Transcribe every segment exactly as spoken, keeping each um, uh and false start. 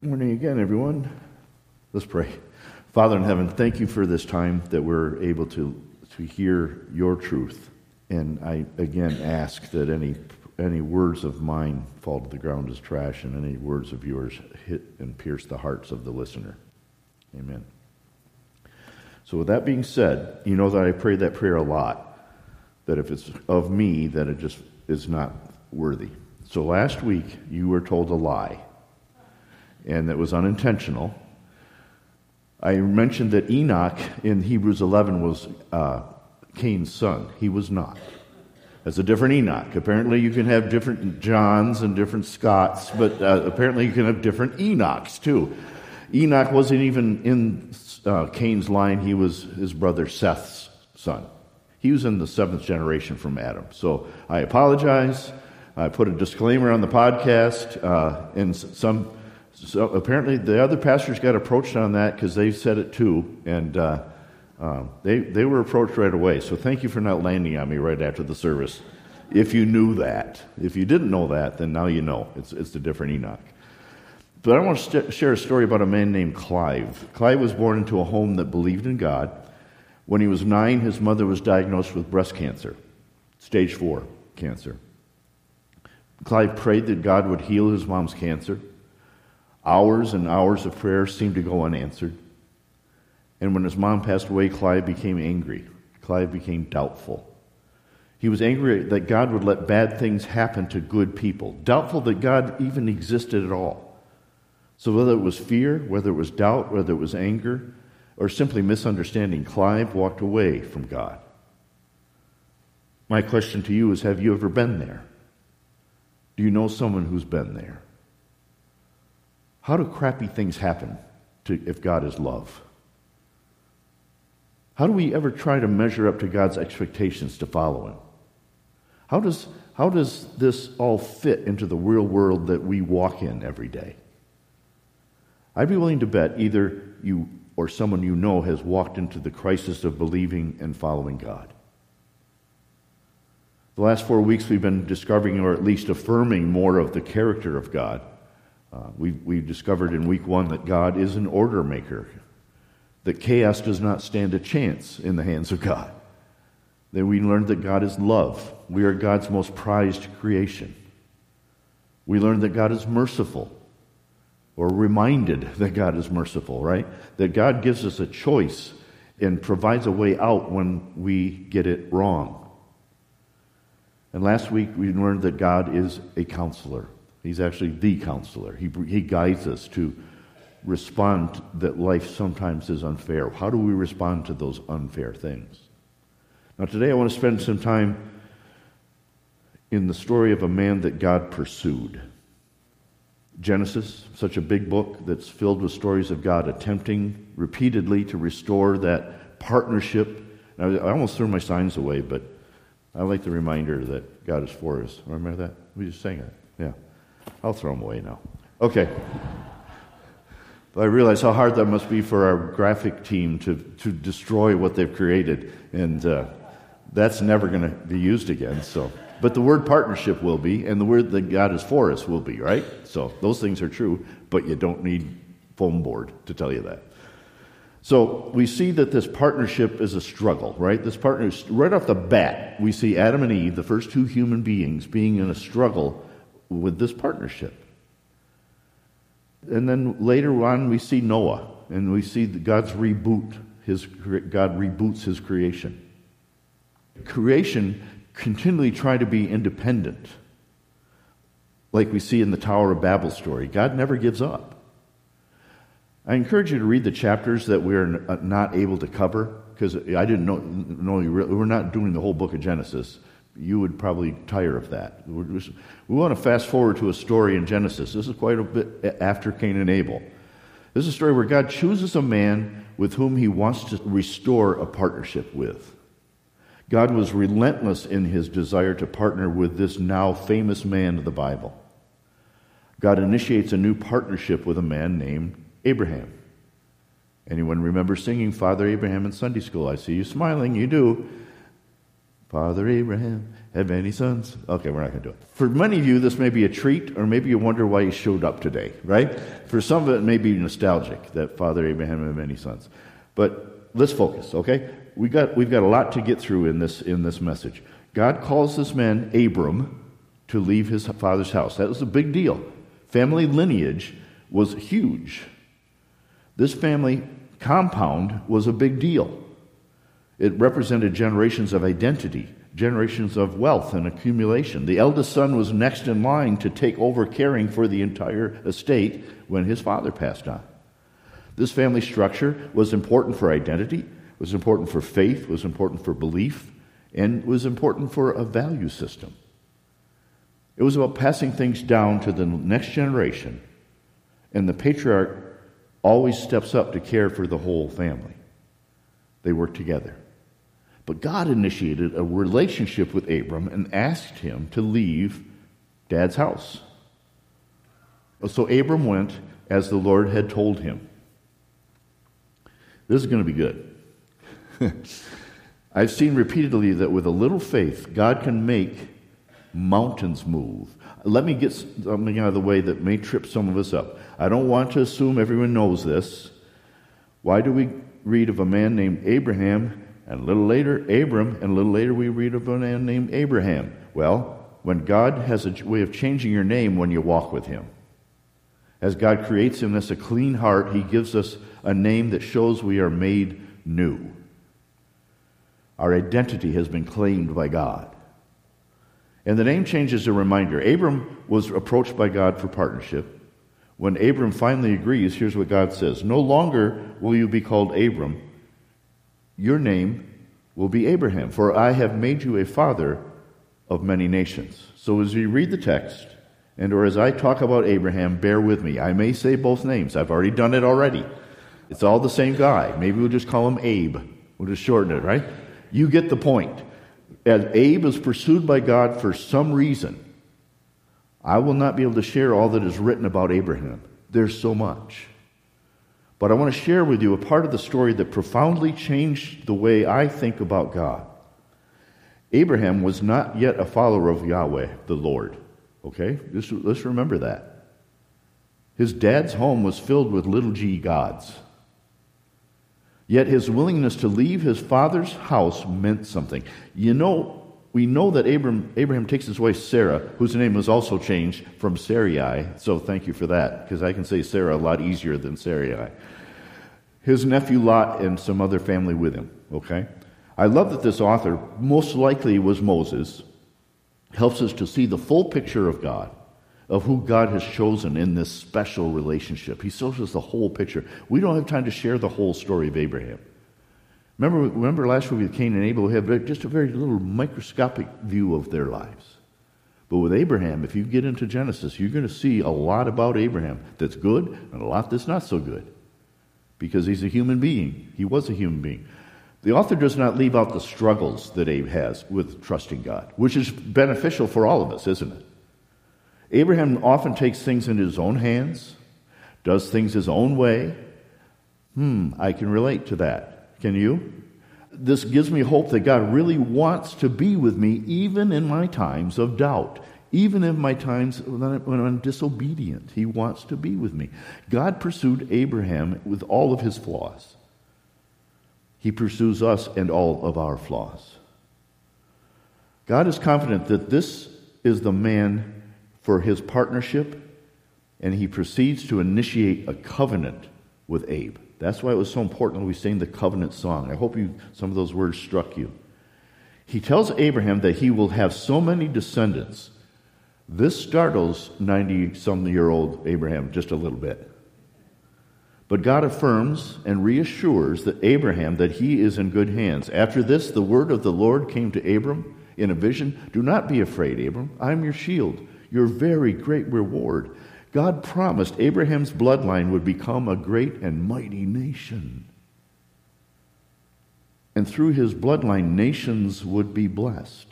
Morning again, everyone. Let's pray. Father in heaven, thank you for this time that we're able to, to hear your truth. And I again ask that any any words of mine fall to the ground as trash, and any words of yours hit and pierce the hearts of the listener. Amen. So with that being said, you know that I pray that prayer a lot, that if it's of me, that it just is not worthy. So last week, you were told a lie, and that was unintentional. I mentioned that Enoch in Hebrews eleven was uh, Cain's son. He was not. That's a different Enoch. Apparently you can have different Johns and different Scotts, but uh, apparently you can have different Enochs too. Enoch wasn't even in uh, Cain's line. He was his brother Seth's son. He was in the seventh generation from Adam. So I apologize. I put a disclaimer on the podcast, uh, and some... So apparently the other pastors got approached on that because they said it too, and uh, uh, they they were approached right away. So thank you for not landing on me right after the service. If you knew that, if you didn't know that, then now you know. It's it's a different Enoch. But I want to st- share a story about a man named Clive. Clive was born into a home that believed in God. When he was nine, his mother was diagnosed with breast cancer, stage four cancer. Clive prayed that God would heal his mom's cancer. Hours and hours of prayer seemed to go unanswered. And when his mom passed away, Clive became angry. Clive became doubtful. He was angry that God would let bad things happen to good people, doubtful that God even existed at all. So whether it was fear, whether it was doubt, whether it was anger, or simply misunderstanding, Clive walked away from God. My question to you is, have you ever been there? Do you know someone who's been there? How do crappy things happen to, if God is love? How do we ever try to measure up to God's expectations to follow Him? How does, how does this all fit into the real world that we walk in every day? I'd be willing to bet either you or someone you know has walked into the crisis of believing and following God. The last four weeks we've been discovering, or at least affirming, more of the character of God. Uh, we we discovered in week one that God is an order maker, that chaos does not stand a chance in the hands of God. Then we learned that God is love. We are God's most prized creation. We learned that God is merciful, or reminded that God is merciful, right? That God gives us a choice and provides a way out when we get it wrong. And last week we learned that God is a counselor. He's actually the counselor. He, he guides us to respond that life sometimes is unfair. How do we respond to those unfair things? Now today I want to spend some time in the story of a man that God pursued. Genesis, such a big book that's filled with stories of God attempting repeatedly to restore that partnership. I, I almost threw my signs away, but I like the reminder that God is for us. Remember that? We just sang it. Yeah. I'll throw them away now. Okay. But I realize how hard that must be for our graphic team to, to destroy what they've created, and uh, that's never going to be used again. So, but the word partnership will be, and the word that God is for us will be, right? So those things are true, but you don't need foam board to tell you that. So we see that this partnership is a struggle, right? This partner, right off the bat, we see Adam and Eve, the first two human beings, being in a struggle with this partnership. And then later on we see Noah, and we see God's reboot, his God reboots his creation. Creation continually try to be independent, like we see in the Tower of Babel story. God never gives up. I encourage you to read the chapters that we're not able to cover, because I didn't know, know you really, we're not doing the whole book of Genesis. You would probably tire of that. We want to fast forward to a story in Genesis. This is quite a bit after Cain and Abel. This is a story where God chooses a man with whom He wants to restore a partnership with. God was relentless in His desire to partner with this now famous man of the Bible. God initiates a new partnership with a man named Abraham. Anyone remember singing Father Abraham in Sunday school? I see you smiling. You do. Father Abraham had many sons. Okay, we're not going to do it. For many of you, this may be a treat, or maybe you wonder why you showed up today, right? For some of it, it may be nostalgic that Father Abraham had many sons. But let's focus, okay? We got, we've got a lot to get through in this, in this message. God calls this man, Abram, to leave his father's house. That was a big deal. Family lineage was huge. This family compound was a big deal. It represented generations of identity, generations of wealth and accumulation. The eldest son was next in line to take over caring for the entire estate when his father passed on. This family structure was important for identity, was important for faith, was important for belief, and was important for a value system. It was about passing things down to the next generation, and the patriarch always steps up to care for the whole family. They work together. But God initiated a relationship with Abram and asked him to leave Dad's house. So Abram went as the Lord had told him. This is going to be good. I've seen repeatedly that with a little faith, God can make mountains move. Let me get something out of the way that may trip some of us up. I don't want to assume everyone knows this. Why do we read of a man named Abraham, and a little later Abram, and a little later we read of a man named Abraham? Well, when God has a way of changing your name when you walk with him. As God creates in us a clean heart, he gives us a name that shows we are made new. Our identity has been claimed by God. And the name change is a reminder. Abram was approached by God for partnership. When Abram finally agrees, here's what God says. No longer will you be called Abram. Your name will be Abraham, for I have made you a father of many nations. So as you read the text, and or as I talk about Abraham, bear with me. I may say both names. I've already done it already. It's all the same guy. Maybe we'll just call him Abe. We'll just shorten it, right? You get the point. As Abe is pursued by God for some reason, I will not be able to share all that is written about Abraham. There's so much. But I want to share with you a part of the story that profoundly changed the way I think about God. Abraham was not yet a follower of Yahweh, the Lord. Okay? Just, let's remember that. His dad's home was filled with little g gods. Yet his willingness to leave his father's house meant something. You know, we know that Abraham, Abraham takes his wife Sarah, whose name was also changed from Sarai, so thank you for that, because I can say Sarah a lot easier than Sarai. His nephew Lot and some other family with him, okay? I love that this author, most likely was Moses, helps us to see the full picture of God, of who God has chosen in this special relationship. He shows us the whole picture. We don't have time to share the whole story of Abraham. Remember, remember last week with Cain and Abel, we have just a very little microscopic view of their lives. But with Abraham, if you get into Genesis, you're going to see a lot about Abraham that's good and a lot that's not so good. Because he's a human being. He was a human being. The author does not leave out the struggles that Abe has with trusting God, which is beneficial for all of us, isn't it? Abraham often takes things into his own hands, does things his own way. Hmm, I can relate to that. Can you? This gives me hope that God really wants to be with me even in my times of doubt, even in my times when I'm disobedient. He wants to be with me. God pursued Abraham with all of his flaws. He pursues us and all of our flaws. God is confident that this is the man for his partnership, and he proceeds to initiate a covenant with Abe. That's why it was so important when we sang the covenant song. I hope you some of those words struck you. He tells Abraham that he will have so many descendants. This startles ninety-some-year-old Abraham just a little bit. But God affirms and reassures that Abraham that he is in good hands. After this, the word of the Lord came to Abram in a vision. Do not be afraid, Abram. I am your shield, your very great reward. God promised Abraham's bloodline would become a great and mighty nation. And through his bloodline, nations would be blessed.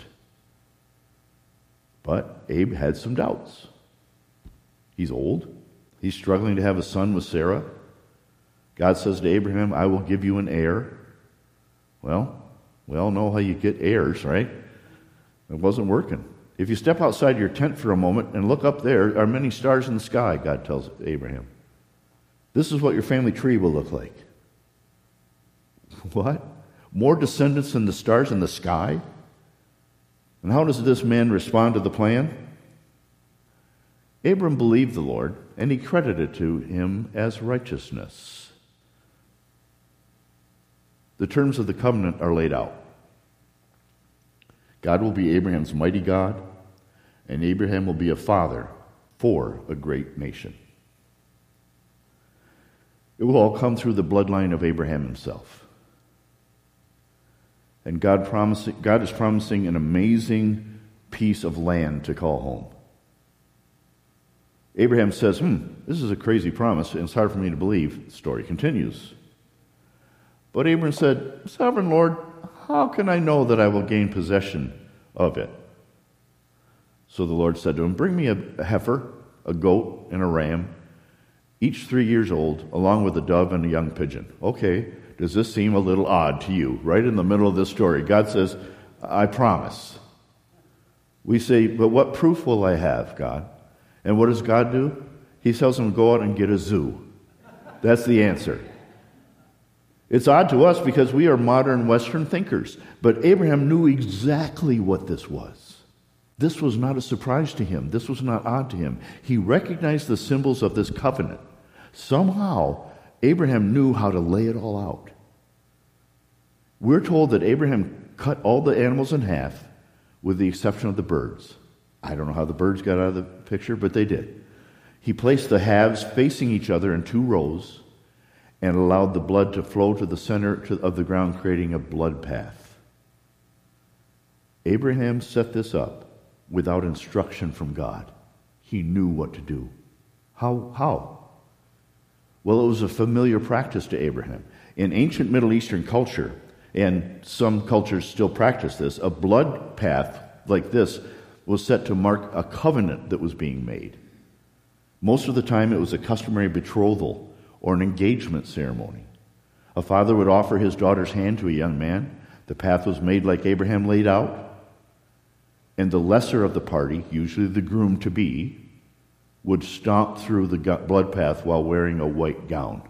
But Abe had some doubts. He's old. He's struggling to have a son with Sarah. God says to Abraham, I will give you an heir. Well, we all know how you get heirs, right? It wasn't working. If you step outside your tent for a moment and look up, there are many stars in the sky, God tells Abraham. This is what your family tree will look like. What? More descendants than the stars in the sky? And how does this man respond to the plan? Abram believed the Lord, and he credited it to him as righteousness. The terms of the covenant are laid out. God will be Abraham's mighty God, and Abraham will be a father for a great nation. It will all come through the bloodline of Abraham himself. And God, promising, God is promising an amazing piece of land to call home. Abraham says, hmm, this is a crazy promise, and it's hard for me to believe. The story continues. But Abraham said, Sovereign Lord, how can I know that I will gain possession of it? So the Lord said to him, bring me a heifer, a goat, and a ram, each three years old, along with a dove and a young pigeon. Okay, does this seem a little odd to you? Right in the middle of this story, God says, I promise. We say, but what proof will I have, God? And what does God do? He tells him to go out and get a zoo. That's the answer. It's odd to us because we are modern Western thinkers, but Abraham knew exactly what this was. This was not a surprise to him. This was not odd to him. He recognized the symbols of this covenant. Somehow, Abraham knew how to lay it all out. We're told that Abraham cut all the animals in half with the exception of the birds. I don't know how the birds got out of the picture, but they did. He placed the halves facing each other in two rows and allowed the blood to flow to the center of the ground, creating a blood path. Abraham set this up without instruction from God. He knew what to do. How? How? Well, it was a familiar practice to Abraham. In ancient Middle Eastern culture, and some cultures still practice this, a blood path like this was set to mark a covenant that was being made. Most of the time, it was a customary betrothal or an engagement ceremony. A father would offer his daughter's hand to a young man. The path was made like Abraham laid out, and the lesser of the party, usually the groom-to-be, would stomp through the blood path while wearing a white gown.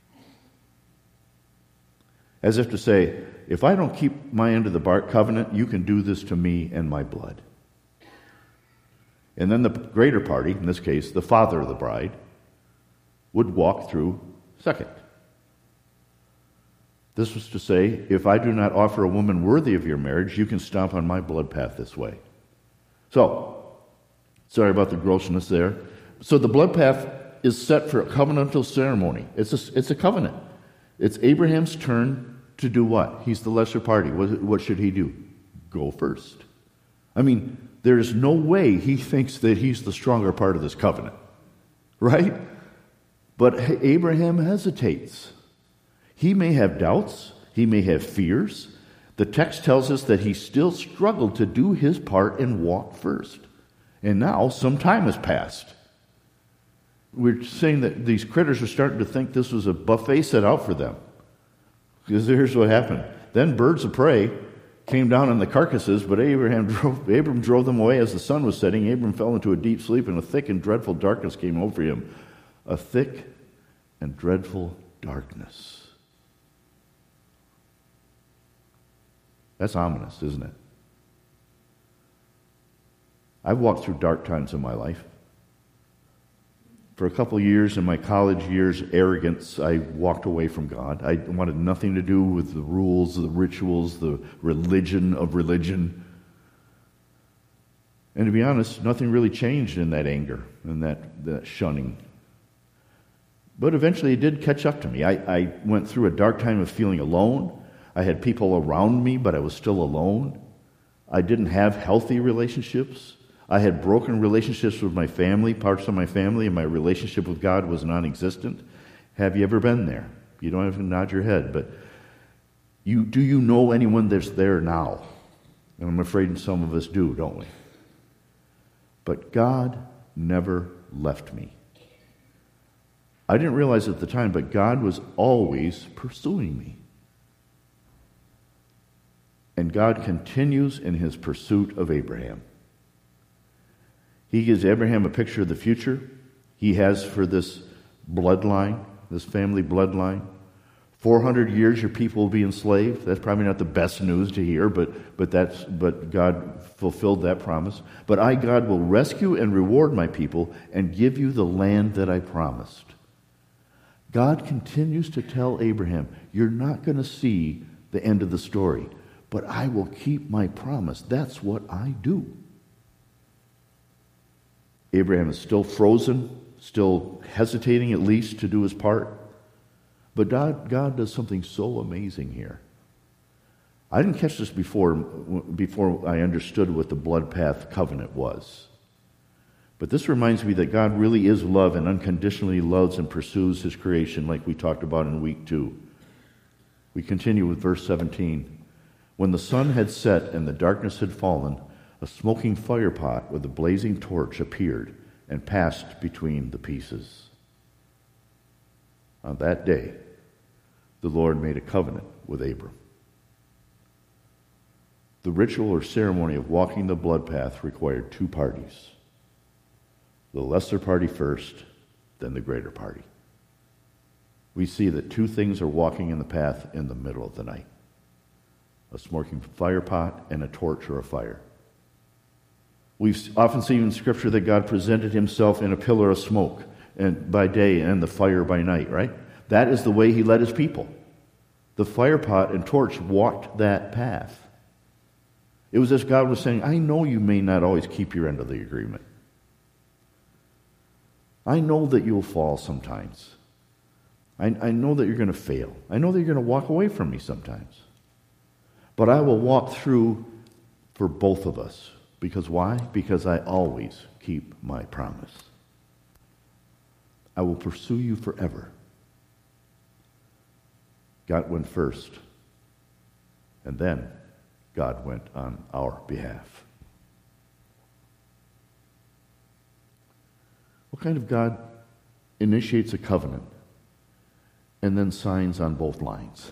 As if to say, if I don't keep my end of the covenant, you can do this to me and my blood. And then the greater party, in this case, the father of the bride, would walk through second. This was to say, if I do not offer a woman worthy of your marriage, you can stomp on my blood path this way. So, sorry about the grossness there. So the blood path is set for a covenantal ceremony. It's a, it's a covenant. It's Abraham's turn to do what? He's the lesser party. What, what should he do? Go first. I mean, there's no way he thinks that he's the stronger part of this covenant. Right? But Abraham hesitates. He may have doubts. He may have fears. The text tells us that he still struggled to do his part and walk first. And now some time has passed. We're saying that these critters are starting to think this was a buffet set out for them. Because here's what happened. Then birds of prey came down on the carcasses, but Abraham drove, Abram drove them away as the sun was setting. Abram fell into a deep sleep, and a thick and dreadful darkness came over him. A thick and dreadful darkness. That's ominous, isn't it? I've walked through dark times in my life. For a couple of years in my college years, arrogance, I walked away from God. I wanted nothing to do with the rules, the rituals, the religion of religion. And to be honest, nothing really changed in that anger and that, that shunning. But eventually it did catch up to me. I, I went through a dark time of feeling alone. I had people around me, but I was still alone. I didn't have healthy relationships. I had broken relationships with my family, parts of my family, and my relationship with God was non-existent. Have you ever been there? You don't have to nod your head, but you do you know anyone that's there now? And I'm afraid some of us do, don't we? But God never left me. I didn't realize at the time, but God was always pursuing me. And God continues in his pursuit of Abraham. He gives Abraham a picture of the future he has for this bloodline, this family bloodline. four hundred years your people will be enslaved. That's probably not the best news to hear, but, but, that's, but God fulfilled that promise. But I, God, will rescue and reward my people and give you the land that I promised. God continues to tell Abraham, you're not going to see the end of the story, but I will keep my promise. That's what I do. Abraham is still frozen, still hesitating at least to do his part. But God, God does something so amazing here. I didn't catch this before, before I understood what the blood path covenant was. But this reminds me that God really is love and unconditionally loves and pursues his creation like we talked about in week two. We continue with verse seventeen. When the sun had set and the darkness had fallen, a smoking fire pot with a blazing torch appeared and passed between the pieces. On that day, the Lord made a covenant with Abram. The ritual or ceremony of walking the blood path required two parties. The lesser party first, then the greater party. We see that two things are walking in the path in the middle of the night. A smoking fire pot and a torch or a fire. We've often seen in Scripture that God presented himself in a pillar of smoke and by day and the fire by night, right? That is the way he led his people. The fire pot and torch walked that path. It was as God was saying, I know you may not always keep your end of the agreement. I know that you'll fall sometimes. I, I know that you're going to fail. I know that you're going to walk away from me sometimes. But I will walk through for both of us. Because why? Because I always keep my promise. I will pursue you forever. God went first. And then God went on our behalf. What kind of God initiates a covenant and then signs on both lines?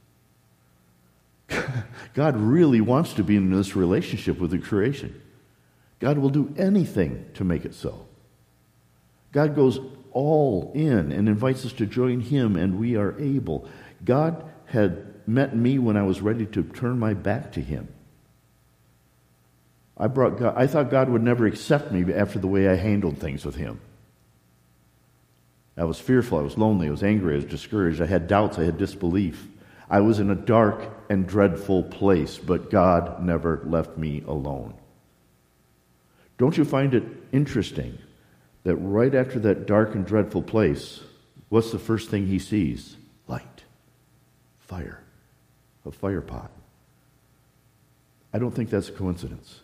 God really wants to be in this relationship with the creation. God will do anything to make it so. God goes all in and invites us to join him, and we are able. God had met me when I was ready to turn my back to him. I brought God, I thought God would never accept me after the way I handled things with him. I was fearful, I was lonely, I was angry, I was discouraged, I had doubts, I had disbelief. I was in a dark and dreadful place, but God never left me alone. Don't you find it interesting that right after that dark and dreadful place, what's the first thing he sees? Light. Fire. A fire pot. I don't think that's a coincidence.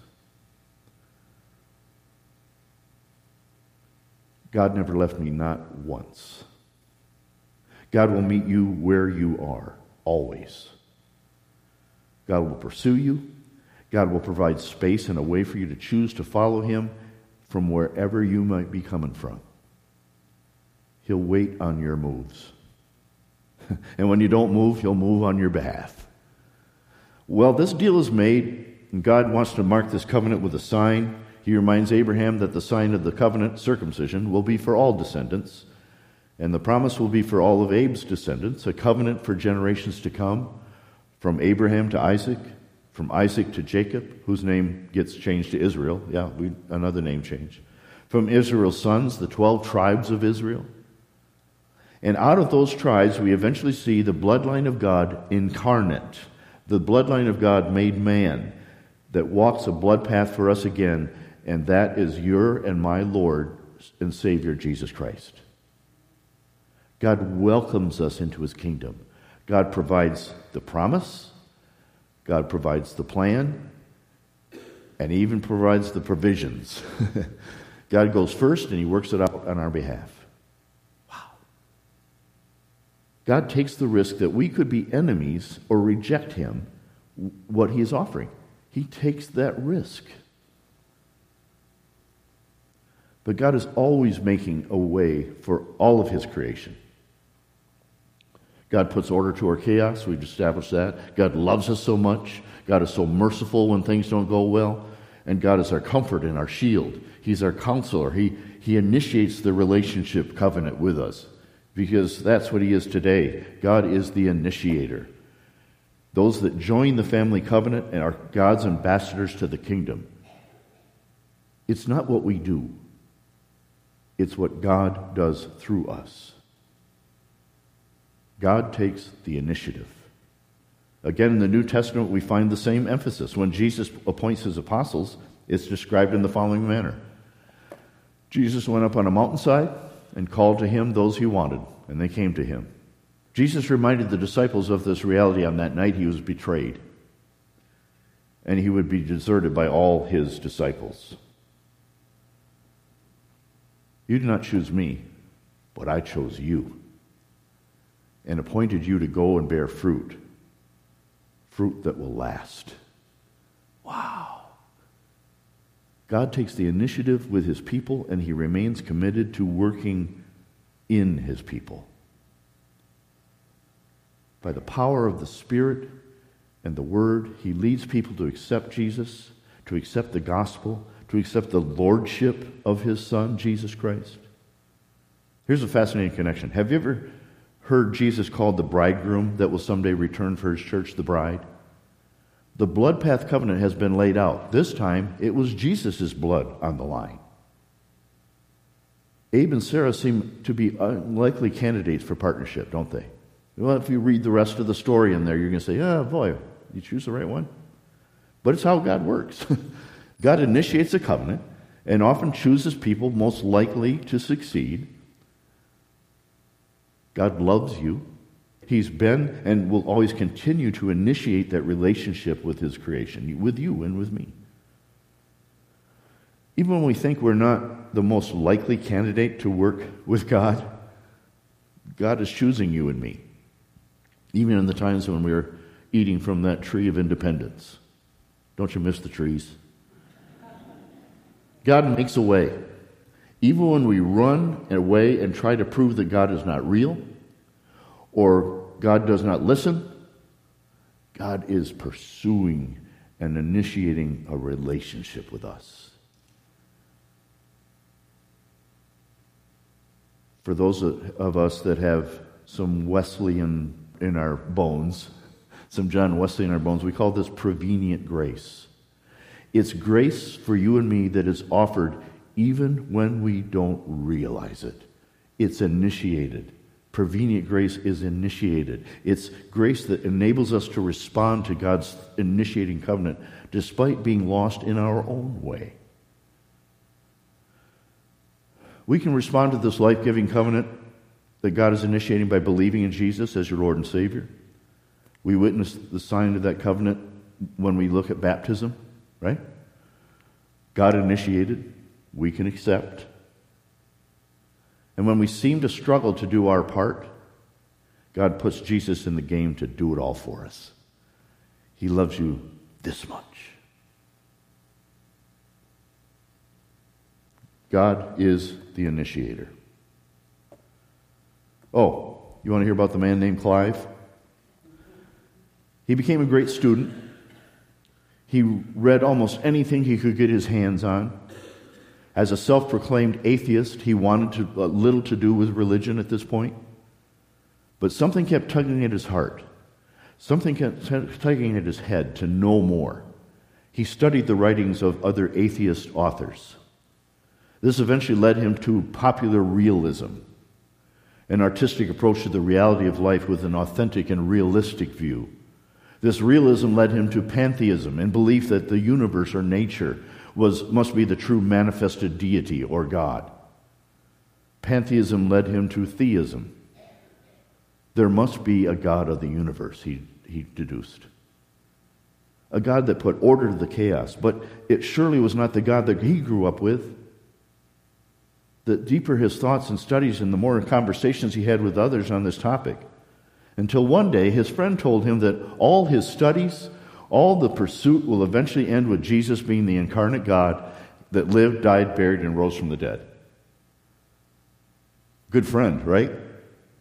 God never left me, not once. God will meet you where you are, always. God will pursue you. God will provide space and a way for you to choose to follow him from wherever you might be coming from. He'll wait on your moves. And when you don't move, he'll move on your behalf. Well, this deal is made, and God wants to mark this covenant with a sign. He reminds Abraham that the sign of the covenant, circumcision, will be for all descendants. And the promise will be for all of Abe's descendants, a covenant for generations to come, from Abraham to Isaac, from Isaac to Jacob, whose name gets changed to Israel. Yeah, we, another name change. From Israel's sons, the twelve tribes of Israel. And out of those tribes, we eventually see the bloodline of God incarnate, the bloodline of God made man, that walks a blood path for us again, and that is your and my Lord and Savior, Jesus Christ. God welcomes us into his kingdom. God provides the promise. God provides the plan. And he even provides the provisions. God goes first and he works it out on our behalf. Wow. God takes the risk that we could be enemies or reject him, what he is offering. He takes that risk. But God is always making a way for all of his creation. God puts order to our chaos. We've established that. God loves us so much. God is so merciful when things don't go well. And God is our comfort and our shield. He's our counselor. He, he initiates the relationship covenant with us because that's what he is today. God is the initiator. Those that join the family covenant and are God's ambassadors to the kingdom. It's not what we do. It's what God does through us. God takes the initiative. Again, in the New Testament, we find the same emphasis. When Jesus appoints his apostles, it's described in the following manner. Jesus went up on a mountainside and called to him those he wanted, and they came to him. Jesus reminded the disciples of this reality on that night he was betrayed, and he would be deserted by all his disciples. You did not choose me, but I chose you and appointed you to go and bear fruit, fruit that will last. Wow. God takes the initiative with his people, and he remains committed to working in his people. By the power of the Spirit and the Word, he leads people to accept Jesus, to accept the gospel, to accept the lordship of his Son, Jesus Christ. Here's a fascinating connection. Have you ever heard Jesus called the bridegroom that will someday return for his church, the bride? The blood path covenant has been laid out. This time, it was Jesus' blood on the line. Abe and Sarah seem to be unlikely candidates for partnership, don't they? Well, if you read the rest of the story in there, you're going to say, oh, boy, you choose the right one? But it's how God works. God initiates a covenant and often chooses people most likely to succeed. God loves you. He's been and will always continue to initiate that relationship with his creation, with you and with me. Even when we think we're not the most likely candidate to work with God, God is choosing you and me. Even in the times when we're eating from that tree of independence. Don't you miss the trees? God makes a way. Even when we run away and try to prove that God is not real, or God does not listen, God is pursuing and initiating a relationship with us. For those of us that have some Wesleyan in our bones, some John Wesley in our bones, we call this prevenient grace. It's grace for you and me that is offered even when we don't realize it. It's initiated. Prevenient grace is initiated. It's grace that enables us to respond to God's initiating covenant despite being lost in our own way. We can respond to this life-giving covenant that God is initiating by believing in Jesus as your Lord and Savior. We witness the sign of that covenant when we look at baptism, right? God initiated, we can accept. And when we seem to struggle to do our part, God puts Jesus in the game to do it all for us. He loves you this much. God is the initiator. Oh, you want to hear about the man named Clive? He became a great student. He read almost anything he could get his hands on. As a self-proclaimed atheist, he wanted to, uh, little to do with religion at this point. But something kept tugging at his heart. Something kept tugging at his head to know more. He studied the writings of other atheist authors. This eventually led him to popular realism, an artistic approach to the reality of life with an authentic and realistic view. This realism led him to pantheism and belief that the universe or nature was must be the true manifested deity or God. Pantheism led him to theism. There must be a God of the universe, he, he deduced. A God that put order to the chaos, but it surely was not the God that he grew up with. The deeper his thoughts and studies and the more conversations he had with others on this topic, until one day his friend told him that all his studies, all the pursuit will eventually end with Jesus being the incarnate God that lived, died, buried, and rose from the dead. Good friend, right?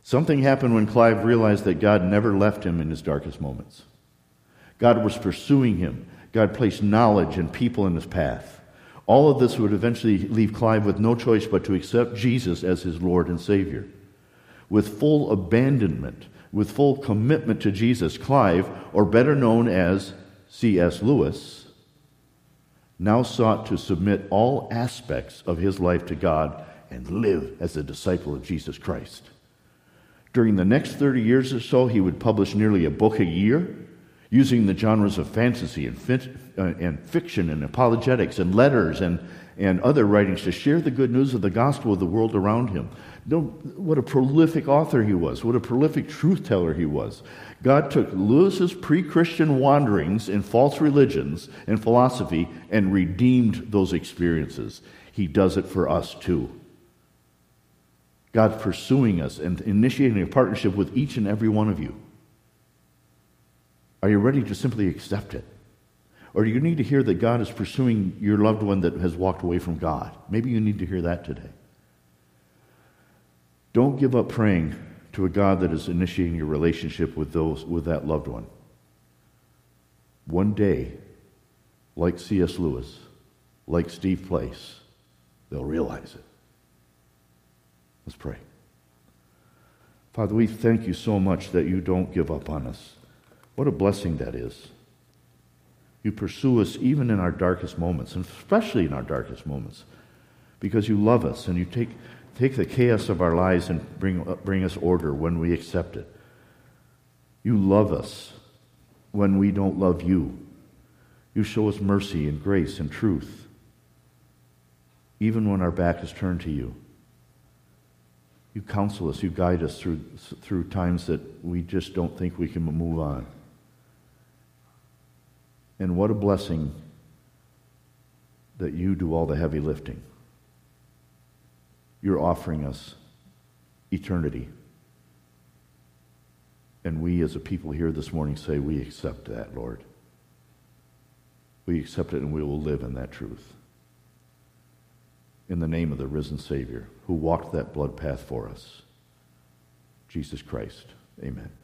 Something happened when Clive realized that God never left him in his darkest moments. God was pursuing him. God placed knowledge and people in his path. All of this would eventually leave Clive with no choice but to accept Jesus as his Lord and Savior. With full abandonment, with full commitment to Jesus, Clive, or better known as C S Lewis, now sought to submit all aspects of his life to God and live as a disciple of Jesus Christ. During the next thirty years or so, he would publish nearly a book a year, using the genres of fantasy and, fit, uh, and fiction and apologetics and letters and, and other writings to share the good news of the gospel with the world around him. No, what a prolific author he was. What a prolific truth teller he was. God took Lewis's pre-Christian wanderings in false religions and philosophy and redeemed those experiences. He does it for us too. God's pursuing us and initiating a partnership with each and every one of you. Are you ready to simply accept it? Or do you need to hear that God is pursuing your loved one that has walked away from God? Maybe you need to hear that today. Don't give up praying to a God that is initiating your relationship with those with that loved one. One day, like C S Lewis, like Steve Place, they'll realize it. Let's pray. Father, we thank you so much that you don't give up on us. What a blessing that is. You pursue us even in our darkest moments, and especially in our darkest moments, because you love us and you take, take the chaos of our lives and bring, bring us order when we accept it. You love us when we don't love you. You show us mercy and grace and truth, even when our back is turned to you. You counsel us, you guide us through, through times that we just don't think we can move on. And what a blessing that you do all the heavy lifting. You're offering us eternity. And we as a people here this morning say, we accept that, Lord. We accept it and we will live in that truth. In the name of the risen Savior who walked that blood path for us, Jesus Christ. Amen.